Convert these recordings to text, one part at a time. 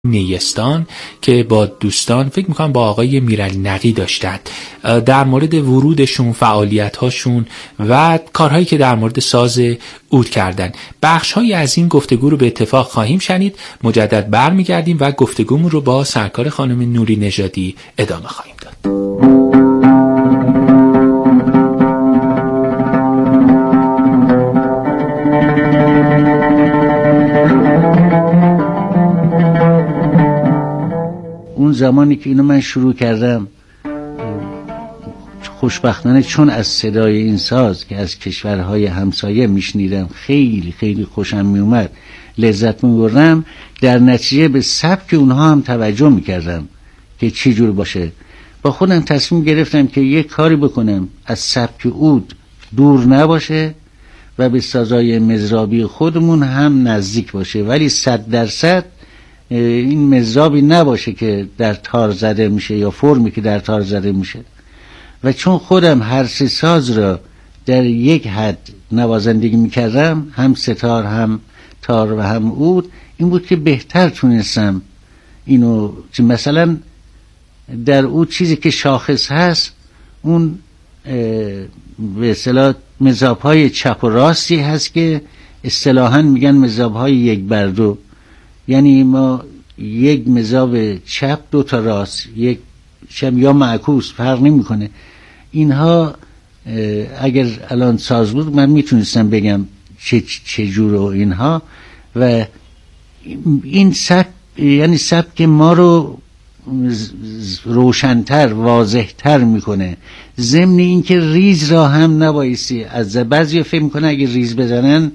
نیستان که با دوستان فکر میکنم با آقای میرعلی نقی داشتند در مورد ورودشون، فعالیت‌هاشون و کارهایی که در مورد ساز عود کردن. بخش‌هایی از این گفتگو رو به اتفاق خواهیم شنید. مجدد برمیگردیم و گفتگومون رو با سرکار خانم نوری نژادی ادامه خواهیم داد. اون زمانی که اینو من شروع کردم، خوشبختانه چون از صدای این ساز که از کشورهای همسایه میشنیدم خیلی خیلی خوشم میومد، لذت میبردم، در نتیجه به سبک اونها هم توجه میکردم که چی جور باشه. با خودم تصمیم گرفتم که یک کاری بکنم از سبک عود دور نباشه و به سازهای مزرابی خودمون هم نزدیک باشه، ولی 100% این مزرابی نباشه که در تار زده میشه یا فرمی که در تار زده میشه. و چون خودم هر سه ساز را در یک حد نوازندگی میکردم، هم ستار هم تار و هم عود، این بود که بهتر تونستم اینو، مثلا در عود چیزی که شاخص هست اون به اصطلاح مضراب‌های چپ و راستی هست که اصطلاحاً میگن مضراب‌های یک بر دو، یعنی ما یک مضراب چپ دو تا راست، یک چپ یا معکوس، فرق نمیکنه. اینها اگر الان ساز بود من میتونستم بگم چه جور و اینها، و این سبک یعنی سبک ما رو روشن‌تر، واضح‌تر میکنه. ضمن این که ریز را هم نبایستی، از بعضی فکر میکنه اگه ریز بزنن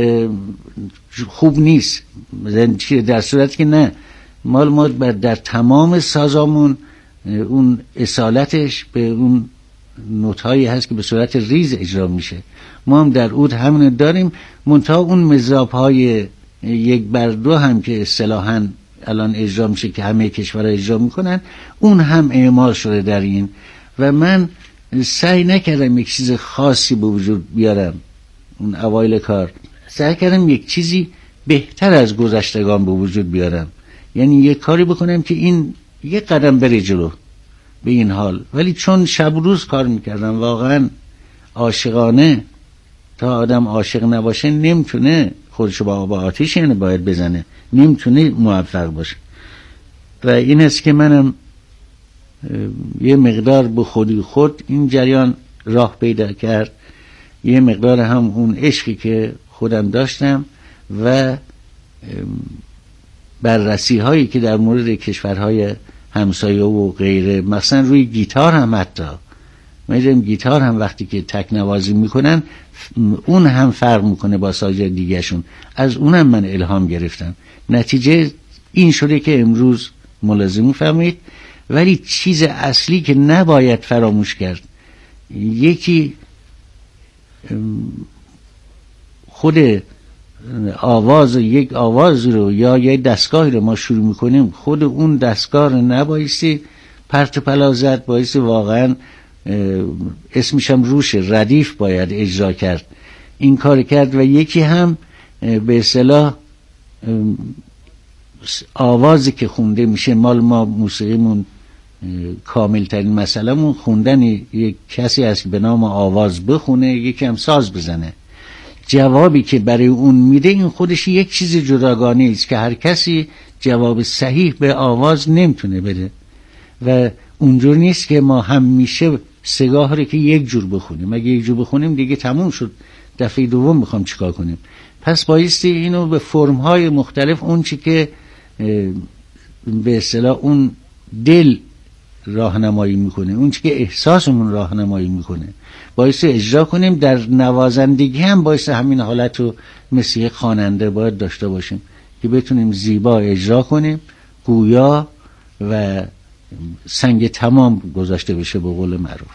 خوب نیست، در صورتی که نه، ما در تمام سازامون اون اصالتش به اون نوت‌هایی هست که به صورت ریز اجرا میشه. ما هم در عود همون داریم، منتها اون مضراب‌های یک بر دو هم که اصطلاحاً الان اجرا میشه که همه کشورها اجرا میکنن، اون هم اعمال شده در این. و من سعی نکردم یک چیز خاصی به وجود بیارم، اون اوایل کار سعی کردم یک چیزی بهتر از گذشتگان به وجود بیارم، یعنی یک کاری بکنم که این یک قدم بره جلو به این حال. ولی چون شب روز کار میکردم واقعا عاشقانه، تا آدم عاشق نباشه نمیتونه خودشو با آب آتیش یعنی باید بزنه، نمیتونه موفق باشه. و این است که منم یه مقدار به خود این جریان راه پیدا کرد، یه مقدار هم اون عشقی که خودم داشتم و بررسی هایی که در مورد کشورهای همسایه و غیره، مثلا روی گیتار هم، حتی میدونم گیتار هم وقتی که تک نوازی میکنن اون هم فرق میکنه با سازهای دیگه شون، از اونم من الهام گرفتم. نتیجه این شده که امروز ملاحظه میفرمایید. ولی چیز اصلی که نباید فراموش کرد، یکی خود آواز، یک آواز رو یا یک دستگاه رو ما شروع میکنیم، خود اون دستگاه رو نبایستی پرت و پلا زد، بایستی واقعا اسمشم روشه، ردیف باید اجرا کرد، این کار کرد. و یکی هم به اصطلاح آوازی که خونده میشه، مال ما موسیقیمون کامل ترین مسئلهمون خوندن، یک کسی هست به نام آواز بخونه، یکی هم ساز بزنه. جوابی که برای اون میده این خودش یک چیز جداگانه است که هر کسی جواب صحیح به آواز نمیتونه بده. و اونجور نیست که ما همیشه سگاه رو که یک جور بخونیم، اگه یک جور بخونیم دیگه تموم شد، دفعه دوم میخوام چیکار کنیم. پس بایستی اینو به فرم‌های مختلف، اون چی که به اصطلاح اون دل راهنمایی میکنه، اون چی که احساسمون راهنمایی میکنه، بایستی اجرا کنیم. در نوازندگی هم بایستی همین حالت رو مثل یک خواننده باید داشته باشیم که بتونیم زیبا اجرا کنیم، گویا و سنگ تمام گذاشته بشه به قول معروف.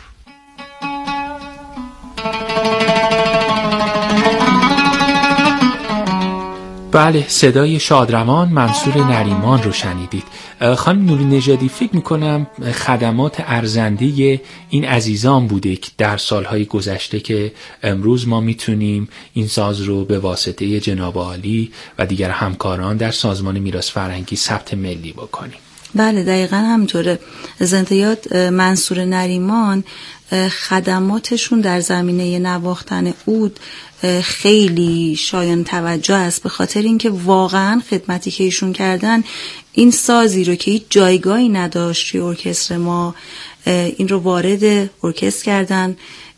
بله، صدای شادروان منصور نریمان رو شنیدید. خانم نوری نژادی، فکر میکنم خدمات ارزنده این عزیزان بوده که در سالهای گذشته که امروز ما میتونیم این ساز رو به واسطه جناب عالی و دیگر همکاران در سازمان میراث فرهنگی ثبت ملی بکنیم. بله دقیقا همینطوره. زنده یاد منصور نریمان خدماتشون در زمینه نواختن عود خیلی شایان توجه است، به خاطر اینکه واقعا خدمتی که ایشون کردن، این سازی رو که هیچ جایگاهی نداشت توی ارکستر ما، این رو وارد ارکستر کردن.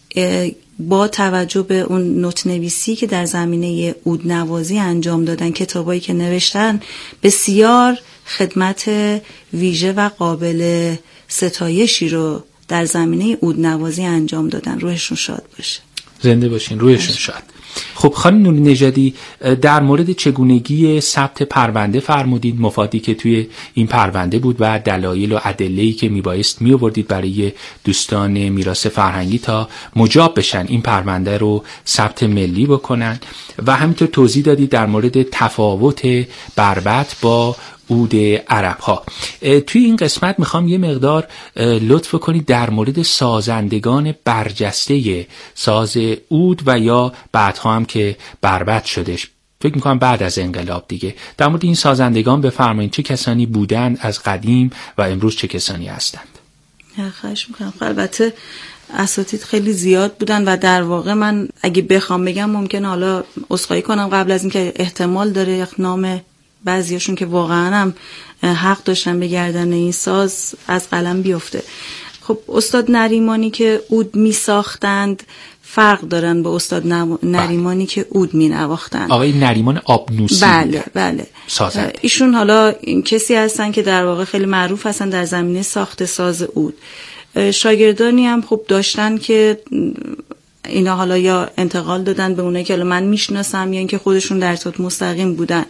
با توجه به اون نوت نویسی که در زمینه عود نوازی انجام دادن، کتابایی که نوشتن، بسیار خدمت ویژه و قابل ستایشی رو در زمینه عود نوازی انجام دادن. روحشون شاد باشه. زنده باشین، روحشون شاد. خب خانم نوری نژادی، در مورد چگونگی ثبت پرونده فرمودید، مفادی که توی این پرونده بود و دلایل و ادله‌ای که میبایست میآوردید برای دوستان میراث فرهنگی تا مجاب بشن این پرونده رو ثبت ملی بکنن، و همینطور توضیح دادید در مورد تفاوت بربط با عود عرب ها. توی این قسمت میخوام یه مقدار لطف کنید در مورد سازندگان برجسته ساز عود و یا بعدها هم که بربط شدش، فکر میکنم بعد از انقلاب دیگه، در مورد این سازندگان بفرمایید. چه کسانی بودند از قدیم و امروز چه کسانی هستند؟ خواهش میکنم. البته اساتید خیلی زیاد بودن و در واقع من اگه بخوام بگم ممکنه حالا عذرخواهی کنم قبل از اینکه احتمال داره نام بعضیاشون که واقعا هم حق داشتن به گردن این ساز از قلم بیفته. خب استاد نریمانی که عود می ساختند فرق دارن با استاد نریمانی که عود می نواختند. آقای نریمان آبنوسی. بله. سازنده. ایشون حالا این کسی هستن که در واقع خیلی معروف هستن در زمینه ساخت ساز عود. شاگردانی هم خب داشتن که اینا حالا یا انتقال دادن به اونایی که حالا من میشناسم یا اینکه خودشون در ارتباط مستقیم بودن.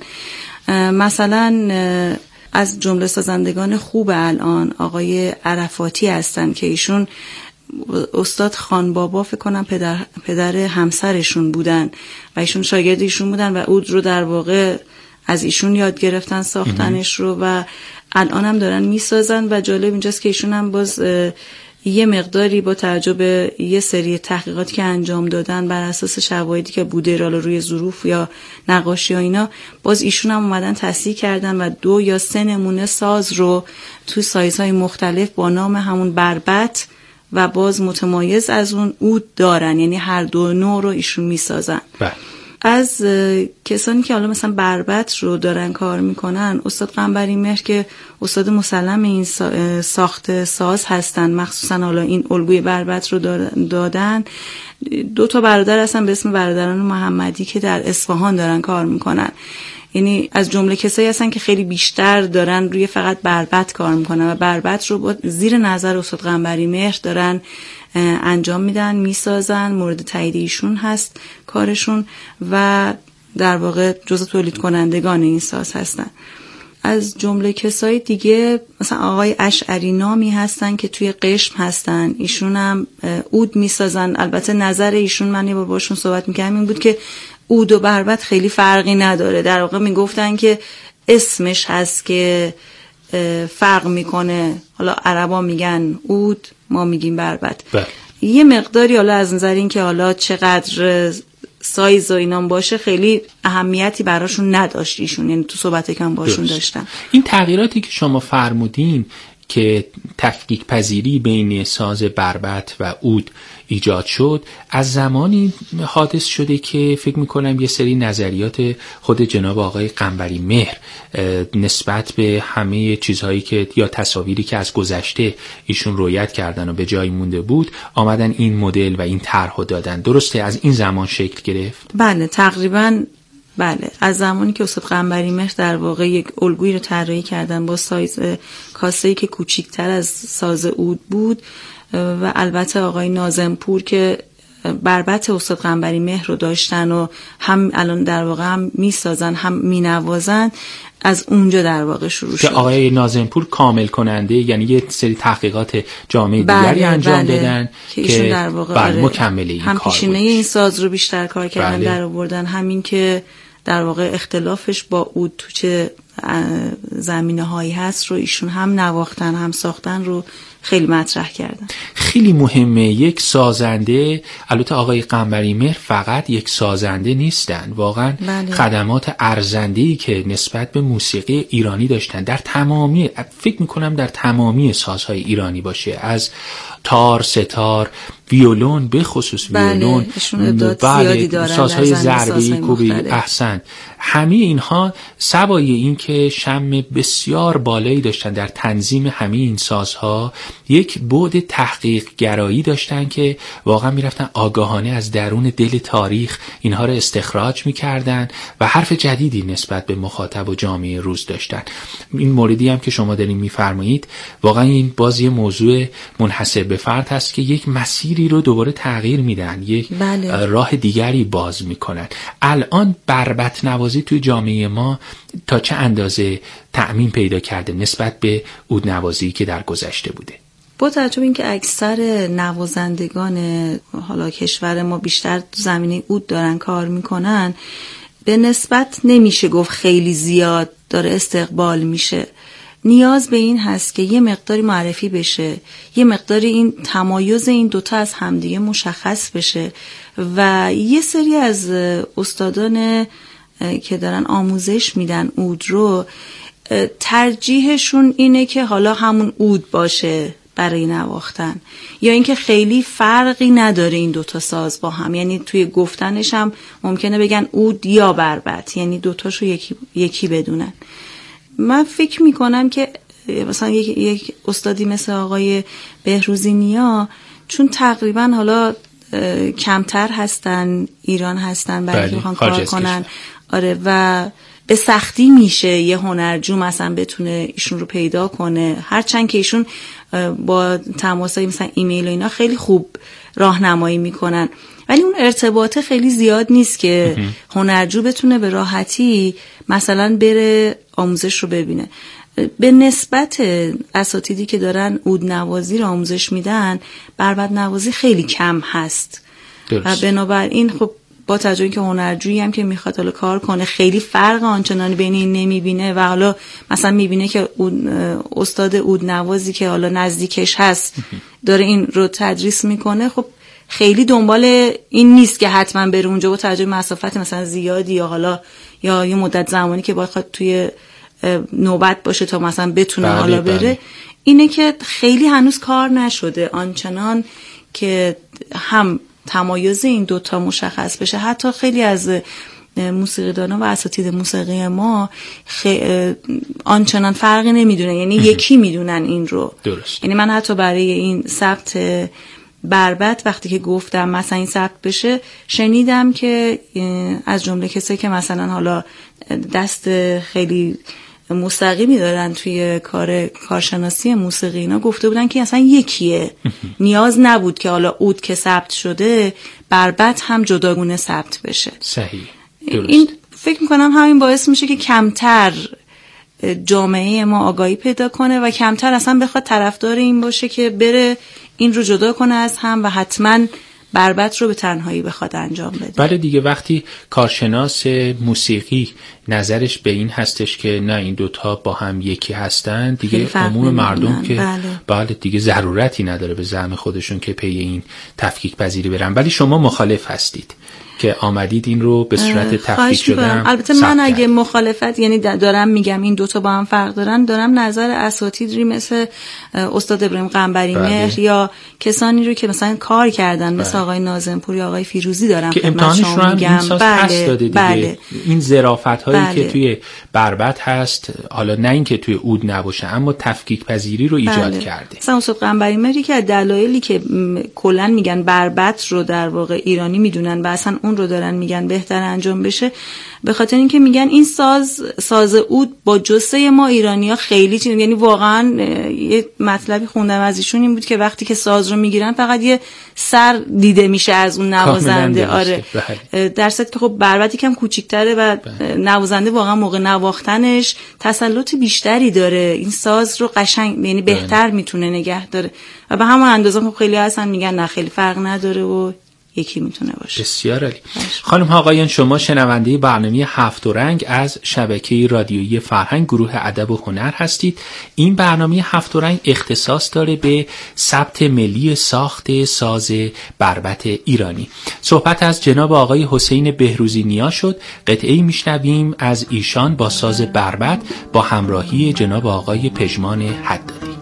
مثلا از جمله سازندگان خوب الان آقای عرفاتی هستن که ایشون استاد خان بابا فکر کنم پدر همسرشون بودن و ایشون شاگرد ایشون بودن و عود رو در واقع از ایشون یاد گرفتن ساختنش رو و الان هم دارن میسازن. و جالب اینجاست که ایشون هم باز یه مقداری با توجه به یه سری تحقیقاتی که انجام دادن بر اساس شواهدی که بوده روی ظروف یا نقاشی ها اینا، باز ایشون هم اومدن تصحیح کردن و 2 یا 3 نمونه ساز رو تو سایزهای مختلف با نام همون بربط و باز متمایز از اون عود دارن، یعنی هر 2 نوع رو ایشون میسازن. از کسانی که حالا مثلا بربط رو دارن کار میکنن، استاد قنبری مهر که استاد مسلم این ساخت ساز هستن، مخصوصا حالا این الگوی بربط رو دادن. 2 تا برادر هستن به اسم برادران محمدی که در اصفهان دارن کار میکنن. یعنی از جمله کسایی هستن که خیلی بیشتر دارن روی فقط بربط کار میکنن و بربط رو با زیر نظر استاد قنبری مهر دارن انجام میدن، میسازن، مورد تایید ایشون هست کارشون و در واقع جزء تولید کنندگان این ساز هستن. از جمله کسای دیگه مثلا آقای اشعری نامی هستن که توی قشم هستن، ایشون هم عود میسازن. البته نظر ایشون، من یه بار باشون صحبت میکردم، این بود که عود و بربط خیلی فرقی نداره. در واقع میگفتن که اسمش هست که فرق میکنه، حالا عربا میگن عود، ما میگیم بربط. یه مقداری حالا از نظر این که حالا چقدر سایز و اینام باشه خیلی اهمیتی براشون نداشت ایشون، یعنی تو صحبتی که هم باشون داشتن. این تغییراتی که شما فرمودین که تفکیک پذیری بین ساز بربط و عود ایجاد شد، از زمانی حادث شده که فکر میکنم یه سری نظریات خود جناب آقای قنبری مهر نسبت به همه چیزهایی که یا تصاویری که از گذشته ایشون رویت کردن و به جای مونده بود، آمدن این مدل و این طرحو دادن. درسته از این زمان شکل گرفت؟ بله تقریبا بله، از زمانی که استاد قنبری مهر در واقع یک الگویی رو طراحی کردن با سایز کاسه‌ای که کوچیک‌تر از ساز عود بود و البته آقای ناظمپور که بربط استاد قنبری مهر رو داشتن و هم الان در واقع هم میسازن هم مینوازن، از اونجا در واقع شروع شد. که آقای ناظمپور کامل کننده، یعنی یه سری تحقیقات جامعه دیگری انجام دادن که ایشون در واقع مکمل این هم کار پیشینه این ساز رو بیشتر کار کردن، در آوردن، همین که در واقع اختلافش با عود تو چه زمینه‌هایی هست رو ایشون هم نواختن هم ساختن رو خیلی مطرح کردن. خیلی مهمه یک سازنده، البته آقای قنبری‌مهر فقط یک سازنده نیستن، واقعا بله. خدمات ارزنده‌ای که نسبت به موسیقی ایرانی داشتن در تمامی، فکر میکنم در تمامی سازهای ایرانی باشه، از تار، ستار، ویولون، به خصوص ویولون، بله، سازهای ضربه‌ای، کوبی، احسن، همه اینها سوای این که شم بسیار بالایی داشتن در تنظیم همه این سازها، یک بعد تحقیق گرایی داشتن که واقعا میرفتن آگاهانه از درون دل تاریخ اینها رو استخراج میکردن و حرف جدیدی نسبت به مخاطب و جامعه روز داشتن. این موردی هم که شما دارین میفرمایید واقعا این باز یه موضوع منحصر به فرد هست که یک مسیری رو دوباره تغییر میدن، یک بله. راه دیگری باز میکنن. الان بربط نوازی توی جامعه ما تا چه اندازه تأمین پیدا کرده نسبت به عود نوازی که در گذشته بوده؟ با توجه به اینکه اکثر نوازندگان حالا کشور ما بیشتر زمینه عود دارن کار میکنن، به نسبت نمیشه گفت خیلی زیاد داره استقبال میشه. نیاز به این هست که یه مقداری معرفی بشه، یه مقداری این تمایز این دوتا از همدیگه مشخص بشه و یه سری از استادان که دارن آموزش میدن عود رو ترجیحشون اینه که حالا همون عود باشه برای نواختن، یا اینکه خیلی فرقی نداره این دوتا ساز با هم، یعنی توی گفتنش هم ممکنه بگن عود یا بربط، یعنی دوتاشو یکی بدونن. من فکر میکنم که مثلا یک استادی مثل آقای بهروزی نیا، چون تقریبا حالا کمتر هستن، ایران هستن برای که میخوان کار کنن، آره، و به سختی میشه یه هنرجو مثلا بتونه ایشون رو پیدا کنه، هرچند که ایشون با تماسای مثلا ایمیل و اینا خیلی خوب راهنمایی میکنن، ولی اون ارتباطه خیلی زیاد نیست که هنرجو بتونه به راحتی مثلا بره آموزش رو ببینه. به نسبت اساتیدی که دارن عود نوازی رو آموزش میدن، بربط نوازی خیلی کم هست. درست. و بنابراین خب با توجه که هنرجویی هم که میخواد حالا کار کنه، خیلی فرق آنچنانی بین این نمیبینه و حالا مثلا میبینه که استاد عود نوازی که حالا نزدیکش هست داره این رو تدریس میکنه، خب خیلی دنبال این نیست که حتما بره اونجا با توجه مسافت مثلا زیادی یا حالا یا یه مدت زمانی که باید توی نوبت باشه تا مثلا بتونه حالا بره. اینه که خیلی هنوز کار نشده آنچنان که هم تمایز این دوتا مشخص بشه. حتی خیلی از موسیقیدانا و اساتید موسیقی ما آنچنان فرقی نمیدونن، یعنی یکی میدونن این رو. درست. یعنی من حتی برای این ثبت بربط وقتی که گفتم مثلا این ثبت بشه، شنیدم که از جمله کسایی که مثلا حالا دست خیلی مستقیمی دارن توی کارشناسی موسیقی، اینا گفته بودن که اصلا یکیه، نیاز نبود که حالا عود که ثبت شده بربط هم جداگونه ثبت بشه. صحیح. درست. این فکر میکنم همین باعث میشه که کمتر جامعه ما آگاهی پیدا کنه و کمتر اصلا بخواد طرفدار این باشه که بره این رو جدا کنه از هم و حتما بربط رو به تنهایی بخواد انجام بده. بله دیگه، وقتی کارشناس موسیقی نظرش به این هستش که نه این دوتا با هم یکی هستن، دیگه عموم مردم که بله دیگه ضرورتی نداره به زعم خودشون که پی این تفکیک پذیری برن. ولی شما مخالف هستید که آمدید این رو به صورت تفکیک شدن. البته من اگه مخالفت یعنی دارم میگم این دوتا با هم فرق دارن، دارم نظر اساتیدی مثل استاد ابراهیم قنبری‌مهر یا کسانی رو که مثلا کار کردن مثل آقای ناظم‌پور یا آقای فیروزی دارم که امتحانش رو هم این ساز پس داده دیگه. این ظرافت هایی که توی بربط هست، حالا نه این که توی عود نباشه، اما تفکیک پذیری رو ایجاد کرده. مثلا استاد قنبری‌مهر که دلایلی که کلا میگن بربط رو در واقع ایرانی میدونن و اصلا اون رو دارن میگن بهتر انجام بشه، به خاطر اینکه میگن این ساز عود با جثه ما ایرانی‌ها خیلی یعنی واقعا یه مطلبی خوندم از ایشون این بود که وقتی که ساز رو میگیرن فقط یه سر دیده میشه از اون نوازنده. آره، در صورتی که خب بربط یکم کوچیک‌تره و نوازنده واقعا موقع نواختنش تسلط بیشتری داره، این ساز رو قشنگ یعنی بهتر میتونه نگه داره و به همون اندازه خب خیلی هستن میگن نه خیلی فرق نداره و یکی میتونه باشه. بسیار عالی. خانم ها آقایان، شما شنونده برنامه هفت رنگ از شبکه رادیویی فرهنگ گروه ادب و هنر هستید. این برنامه هفت رنگ اختصاص داره به ثبت ملی ساخت ساز بربط ایرانی. صحبت از جناب آقای حسین بهروزی نیا شد. قطعه‌ای میشنویم از ایشان با ساز بربط با همراهی جناب آقای پژمان حدادی.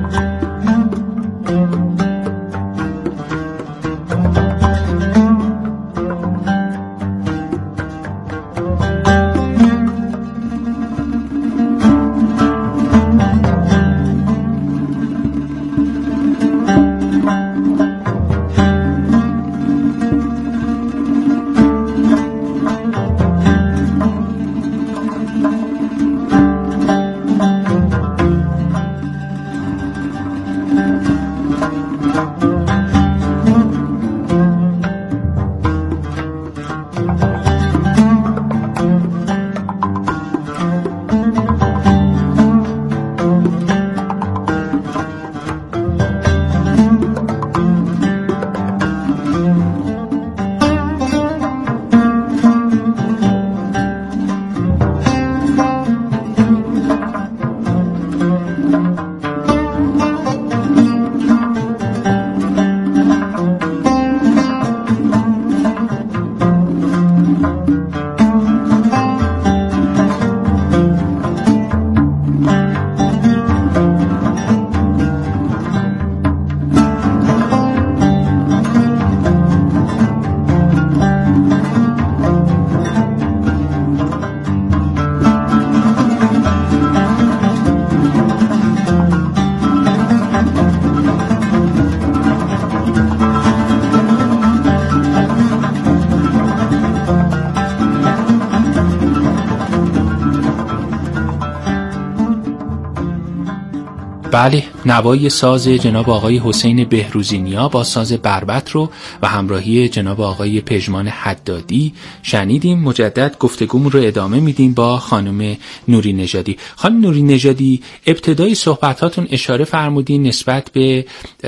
بله، نوای ساز جناب آقای حسین بهروزی نیا با ساز بربط رو و همراهی جناب آقای پژمان حدادی شنیدیم. مجدد گفتگومون رو ادامه میدیم با خانم نوری نژادی. خانم نوری نژادی، ابتدای صحبتاتون اشاره فرمودین نسبت به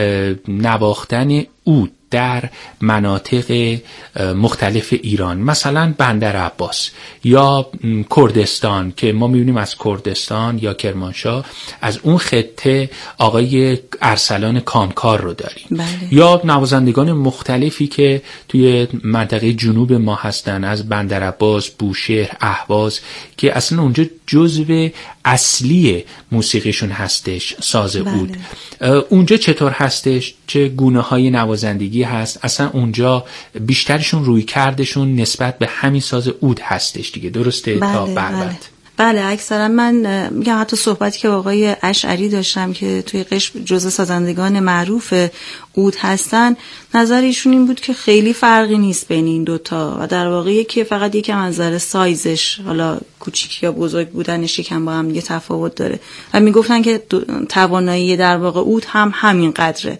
نواختن عود در مناطق مختلف ایران، مثلا بندر عباس یا کردستان که ما میبینیم از کردستان یا کرمانشاه، از اون خطه آقای ارسلان کامکار رو داریم. بله. یا نوازندگان مختلفی که توی منطقه جنوب ما هستن، از بندر عباس، بوشهر، اهواز، که اصلا اونجا جزو اصلی موسیقیشون هستش ساز عود. اونجا چطور هستش؟ چه گونه های نوازندگی هست؟ اصلا اونجا بیشترشون روی کردشون نسبت به همین ساز عود هستش دیگه، درسته؟ تا بربط. بله، اکثرا من میگم حتی صحبتی که آقای اشعری داشتم که توی قشم جزء سازندگان معروف عود هستن، نظر ایشون این بود که خیلی فرقی نیست بین این دوتا و در واقع یکی فقط یکم از نظر سایزش، حالا کوچیک یا بزرگ بودنش یکم با هم یه تفاوت داره و میگفتن که توانایی در واقع عود هم همین قدره.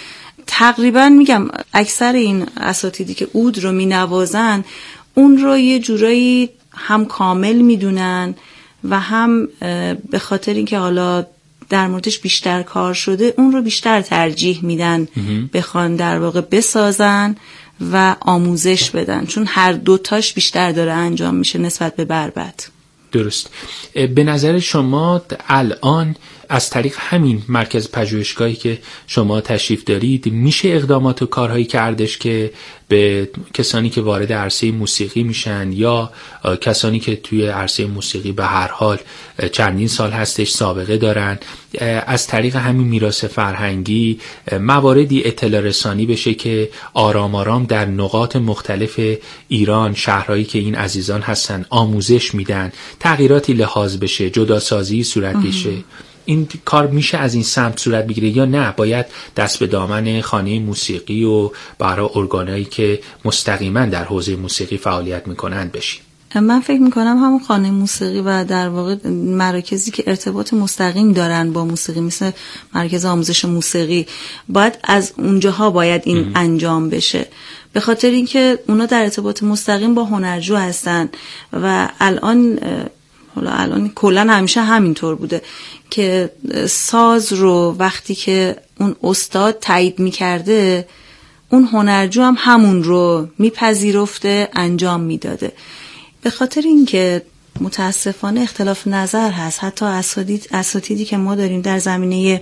تقریبا میگم اکثر این اساتیدی که عود رو مینوازن اون رو یه جورایی هم کامل میدونن و هم به خاطر اینکه حالا در موردش بیشتر کار شده اون رو بیشتر ترجیح میدن بخوان در واقع بسازن و آموزش بدن، چون هر دوتاش بیشتر داره انجام میشه نسبت به بربط. درست. به نظر شما الان از طریق همین مرکز پژوهشگاهی که شما تشریف دارید میشه اقدامات و کارهایی کردش که به کسانی که وارد عرصه موسیقی میشن یا کسانی که توی عرصه موسیقی به هر حال چندین سال هستش سابقه دارن، از طریق همین میراث فرهنگی مواردی اطلاع رسانی بشه که آرام آرام در نقاط مختلف ایران، شهرهایی که این عزیزان هستن آموزش میدن، تغییراتی لحاظ بشه، جداسازی صورت بشه؟ این کار میشه از این سمت صورت بگیره یا نه باید دست به دامن خانه موسیقی و برای ارگانایی که مستقیما در حوزه موسیقی فعالیت میکنند بشیم؟ من فکر میکنم همون خانه موسیقی و در واقع مراکزی که ارتباط مستقیم دارن با موسیقی، مثل مرکز آموزش موسیقی، باید از اونجاها باید این انجام بشه، به خاطر اینکه اونا در ارتباط مستقیم با هنرجو هستن و الان کلا همیشه همینطور بوده که ساز رو وقتی که اون استاد تایید میکرده اون هنرجو هم همون رو میپذیرفته انجام میداده. به خاطر اینکه متاسفانه اختلاف نظر هست، حتی اساتیدی که ما داریم در زمینه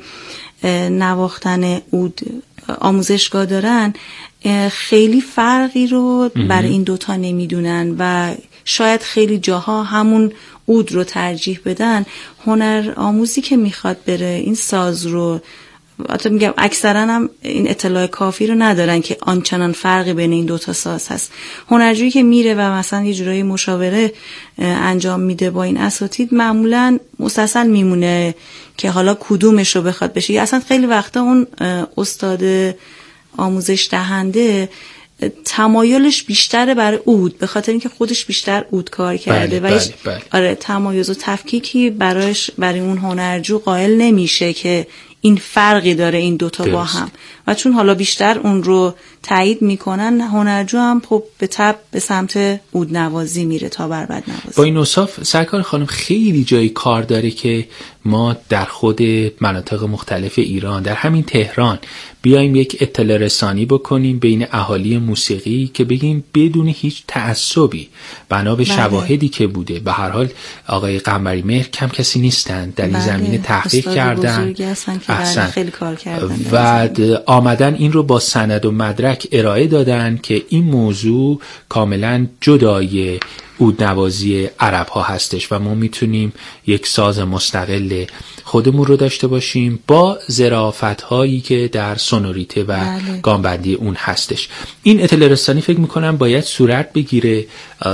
نواختن عود آموزشگاه دارن خیلی فرقی رو برای این دوتا نمیدونن و شاید خیلی جاها همون عود رو ترجیح بدن. هنر آموزی که میخواد بره این ساز رو، حتی میگم اکثرا هم این اطلاع کافی رو ندارن که آنچنان فرقی بین این دوتا ساز هست. هنرجویی که میره و مثلا یه جورایی مشاوره انجام میده با این اساتید معمولا مسلسل میمونه که حالا کدومش رو بخواد بشه. اصلا خیلی وقتا اون استاد آموزش دهنده تمایلش بیشتره برای عود، به خاطر اینکه خودش بیشتر عود کار کرده. بله. آره تمایز و تفکیکی برای اون هنرجو قائل نمیشه که این فرقی داره این دوتا با هم، و چون حالا بیشتر اون رو تایید میکنن هنرجو هم خب به تبع به سمت عود نوازی میره تا بربط نوازی. با این اوصاف سرکار خانم خیلی جای کار داره که ما در خود مناطق مختلف ایران، در همین تهران، بیایم یک اطلاع رسانی بکنیم بین اهالی موسیقی که بگیم بدون هیچ تعصبی بنا به شواهدی که بوده، به هر حال آقای قنبری مهر کم کسی نیستن در این زمینه تحقیق کردن، خیلی کار کردن و آمدن این رو با سند و مدرک ارائه دادن که این موضوع کاملا جدای عودنوازی عرب ها هستش و ما میتونیم یک ساز مستقل خودمون رو داشته باشیم با ظرافت هایی که در سونوریته و گامبندی اون هستش. این اطلاع رسانی فکر میکنم باید صورت بگیره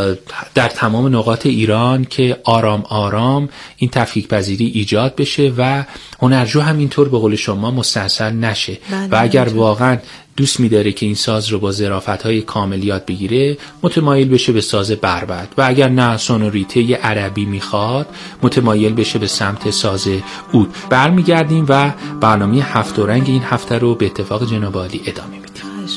در تمام نقاط ایران که آرام آرام این تفکیک پذیری ایجاد بشه و هنرجو هم اینطور به قول شما مستحصل نشه و اگر واقعا دوست می‌داره که این ساز رو با ظرافت‌های کامل یاد بگیره متمایل بشه به ساز بربط و اگر نه سونوریته عربی میخواد متمایل بشه به سمت ساز عود. برمیگردیم و برنامه هفت و رنگ این هفته رو به اتفاق جناب عالی ادامه میدیم.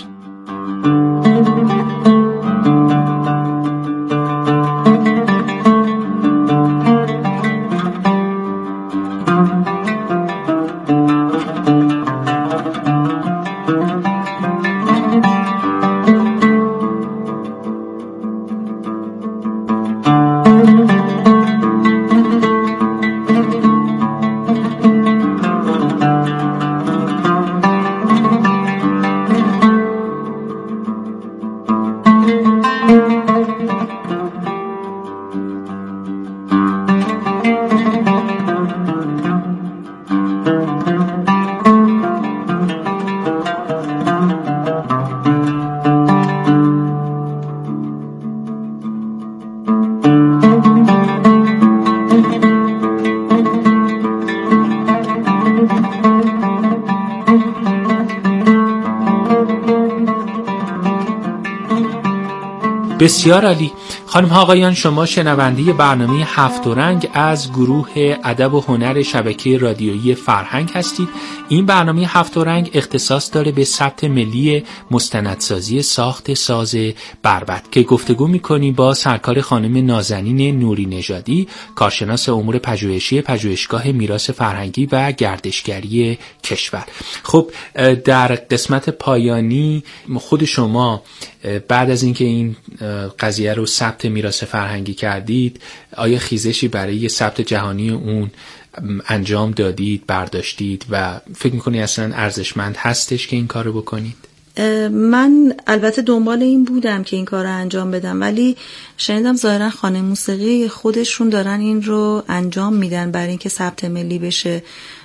بسیار عالی. خانم ها آقایان، شما شنونده برنامه هفت و رنگ از گروه ادب و هنر شبکه رادیویی فرهنگ هستید. این برنامه هفت و رنگ اختصاص داره به ثبت ملی مستندسازی ساخت ساز بربط که گفتگو می‌کنیم با سرکار خانم نازنین نوری نژادی، کارشناس امور پژوهشی پژوهشگاه میراث فرهنگی و گردشگری کشور. خب در قسمت پایانی خود شما بعد از اینکه این قضیه رو ثبت میراث فرهنگی کردید، آیا خیزشی برای ثبت جهانی اون انجام دادید، برداشتید و فکر میکنی اصلا ارزشمند هستش که این کار رو بکنید؟ من البته دنبال این بودم که این کار رو انجام بدم، ولی شنیدم ظاهرا خانه موسیقی خودشون دارن این رو انجام میدن برای اینکه ثبت ملی بشه،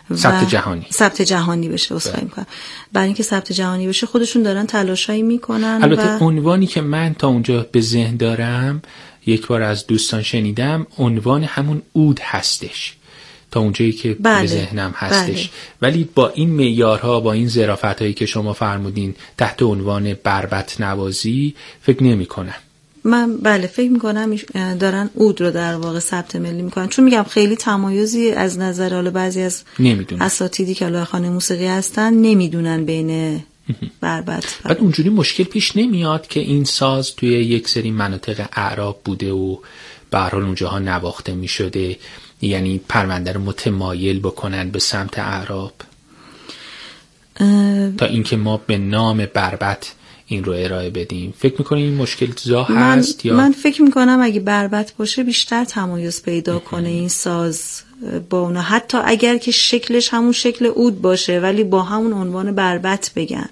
ثبت جهانی بشه. اصلا میکنم برای اینکه ثبت جهانی بشه خودشون دارن تلاشایی میکنن. البته عنوانی که من تا اونجا به ذهن دارم، یک بار از دوستان شنیدم، عنوان همون عود هستش تا اونجایی که به ذهنم هستش. ولی با این معیارها، با این ظرافتایی که شما فرمودین تحت عنوان بربط نوازی فکر نمی کنم. من فکر میکنم دارن عود رو در واقع ثبت ملی میکنن، چون میگم خیلی تمایزی از نظر حالا بعضی از اساتیدی که حالا خانه موسیقی هستن نمیدونن بین بربط. بعد اونجوری مشکل پیش نمیاد که این ساز توی یک سری مناطق اعراب بوده و به هر حال اونجاها نواخته میشده، یعنی پرونده رو متمایل بکنن به سمت اعراب؟ تا اینکه ما به نام بربط این رو ارائه بدیم. فکر میکنی این مشکل زا هست؟ یا من فکر میکنم اگه بربط باشه بیشتر تمایز پیدا کنه این ساز با اونا، حتی اگر که شکلش همون شکل عود باشه ولی با همون عنوان بربط بگن.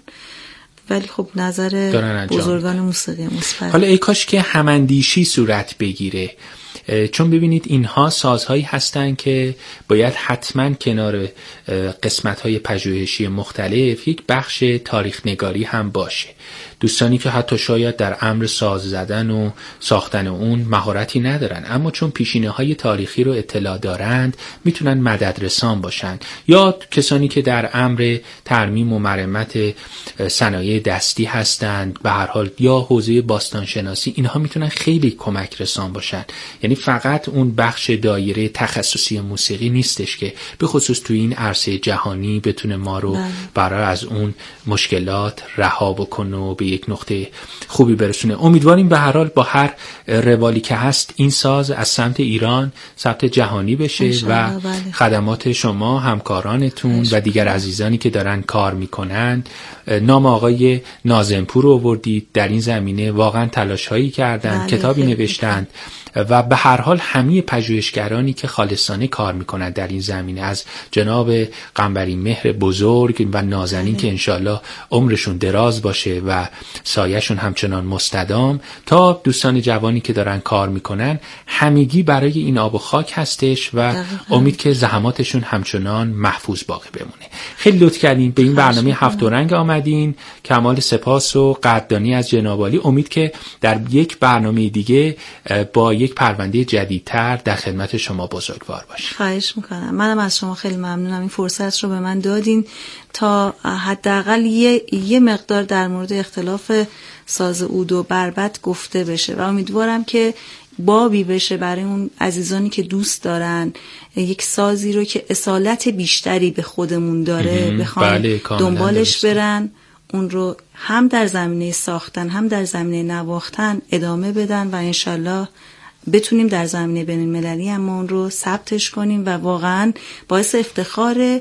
ولی خب نظر بزرگان موسیقی مثبت. حالا ای کاش که هماندیشی صورت بگیره، چون ببینید اینها سازهایی هستن که باید حتما کنار قسمت‌های پژوهشی مختلف یک بخش تاریخ نگاری هم باشه. دوستانی که حتی شاید در امر ساز زدن و ساختن اون مهارتی ندارن، اما چون پیشینه‌های تاریخی رو اطلاع دارند میتونن مددرسان باشن، یا کسانی که در امر ترمیم و مرمت صنایع دستی هستند به هر حال، یا حوزه باستانشناسی، اینها میتونن خیلی کمک رسان باشن. یعنی فقط اون بخش دایره تخصصی موسیقی نیستش که به خصوص توی این عرصه جهانی بتونه ما رو برای از اون مشکلات رها بکنه و به یک نقطه خوبی برسونه. امیدواریم به هر حال با هر روالی که هست این ساز از سمت ایران سمت جهانی بشه و خدمات شما، همکارانتون و دیگر عزیزانی که دارن کار میکنن. نام آقای ناظمپور رو آوردید، در این زمینه واقعا تلاش‌هایی کردن، کتابی نوشتند و به هر حال همه پژوهشگرانی که خالصانه کار میکنن در این زمینه، از جناب قنبری مهر بزرگ و نازنین که انشالله عمرشون دراز باشه و سایه‌شون همچنان مستدام، تا دوستان جوانی که دارن کار میکنن، همگی برای این آب و خاک هستش و امید که زحماتشون همچنان محفوظ باقی بمونه. خیلی لطف کردین به این برنامه هفت رنگ آمدین. کمال سپاس و قدردانی از جناب عالی. امید که در یک برنامه دیگه با یک پرونده جدیدتر در خدمت شما بزرگوار باشیم. خواهش میکنم. منم از شما خیلی ممنونم این فرصت رو به من دادین تا حداقل یه مقدار در مورد اختلاف ساز عود و بربط گفته بشه و امیدوارم که بابی بشه برای اون عزیزانی که دوست دارن یک سازی رو که اصالت بیشتری به خودمون داره بخوان دنبالش برن، اون رو هم در زمینه ساختن هم در زمینه نواختن ادامه بدن و انشالله بتونیم در زمینه بین المللی هم اون رو ثبتش کنیم و واقعا باعث افتخار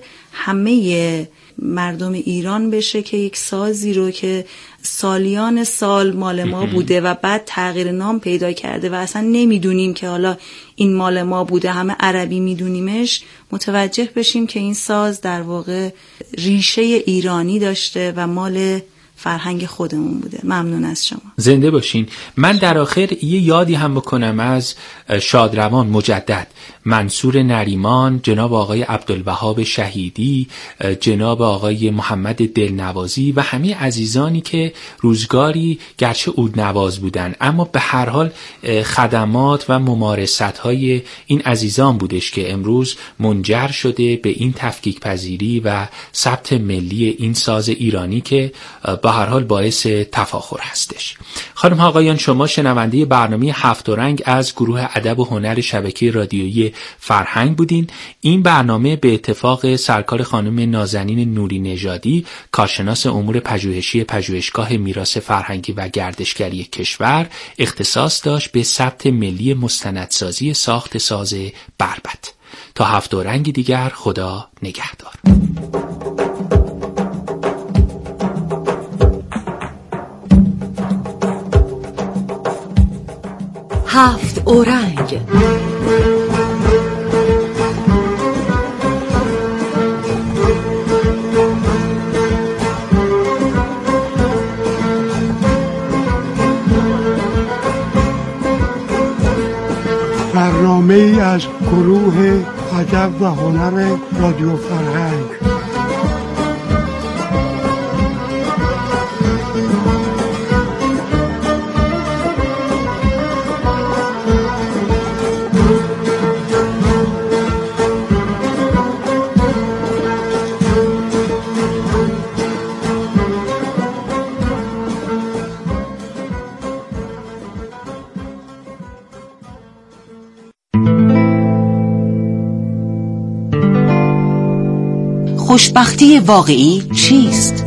همه مردم ایران بشه که یک سازی رو که سالیان سال مال ما بوده و بعد تغییر نام پیدا کرده و اصلا نمیدونیم که حالا این مال ما بوده، همه عربی میدونیمش، متوجه بشیم که این ساز در واقع ریشه ایرانی داشته و مال فرهنگ خودمون بوده. ممنون از شما. زنده باشین. من در آخر یه یادی هم بکنم از شادروان مجدد، منصور نریمان، جناب آقای عبدالوهاب شهیدی، جناب آقای محمد دلنوازی و همه عزیزانی که روزگاری گرچه عودنواز بودن اما به هر حال خدمات و ممارست‌های این عزیزان بودش که امروز منجر شده به این تفکیک پذیری و ثبت ملی این ساز ایرانی که به هر حال باعث تفاخر هستش. خانم ها آقایان، شما شنونده برنامه هفت رنگ از گروه ادب و هنر شبکه رادیویی فرهنگ بودین. این برنامه به اتفاق سرکار خانم نازنین نوری نژادی، کارشناس امور پژوهشی پژوهشگاه میراث فرهنگی و گردشگری کشور، اختصاص داشت به ثبت ملی مستندسازی ساخت ساز بربط. تا هفت رنگ دیگر، خدا نگهدار. هفت اورنگ. برنامه ای از گروه ادب و هنر رادیو فرهنگ. خوشبختی واقعی چیست؟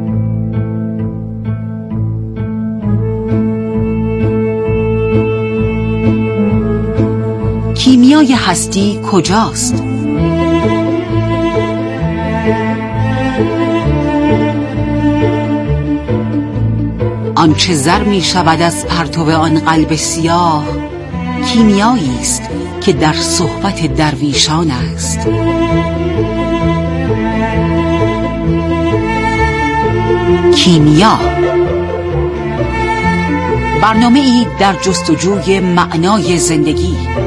کیمیای هستی کجاست؟ آنچه زر می شود از پرتو آن قلب سیاه، کیمیایی است که در صحبت درویشان است. کیمیا، برنامه‌ای در جستجوی معنای زندگی